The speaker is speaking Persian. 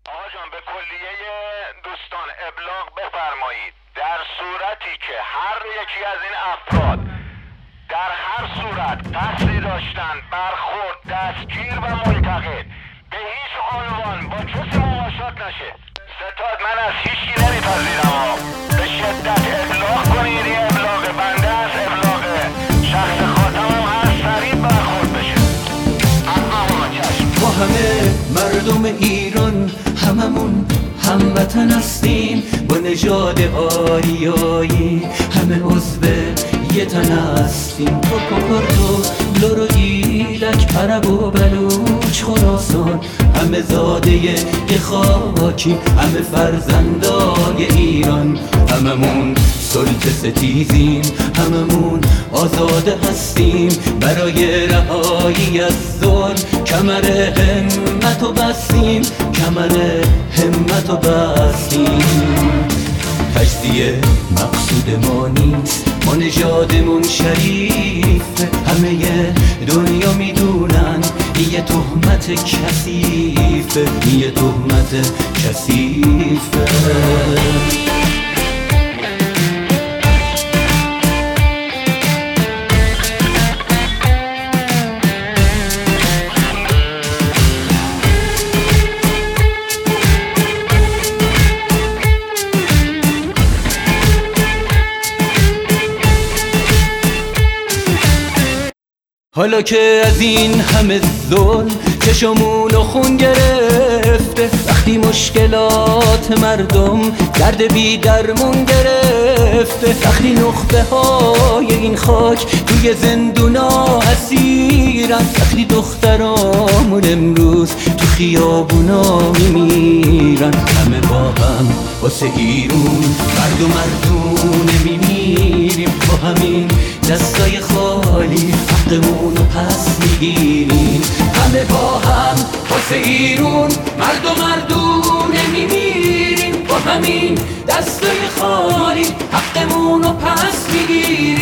آقا جان به کلیه دوستان ابلاغ بفرمایید در صورتی که هر یکی از این افراد در هر صورت قصدی داشتن برخورد دستگیر و منتقل به هیچ عنوان با کسی مماشات نشه. ستاد من از هیچی نمیپذیرم. به شدت ابلاغ کنید. این ابلاغ بنده از ابلاغ شخص خاتمم هست سریع برخورد بشه. با همه مردم ایران هممون هموطن هستیم، با نژاد آریایی همه عضو یه تن هستیم. تو کرد و لور و ایلک عرب و بلوچ خراسان همه زاده یه خاکیم، همه فرزندای ایران، هممون سلطه ستیزیم، هممون آزاده هستیم. برای رهایی از ظلم کمر همت و بستیم، کمر همت و بستیم. تجزیه مقصود ما نیست، ما نژادمون شریفه، همه دنیا میدونن یه تهمت کثیفه، یه تهمت کثیفه. حالا که از این همه ظلم چشمونو خون گرفته، وقتی مشکلات مردم درد بی درمون گرفته، وقتی نخبه های این خاک توی زندونا اسیرن، وقتی دخترامون امروز تو خیابونا میمیرن، همه با هم واسه ایرون مرد و مردونه میمیریم، با همین دستای خالی حقمونو پس میگیریم، همه با هم واسه ایرون مرد و مردونه میمیریم، با همین دستای خالی حقمونو پس میگیریم.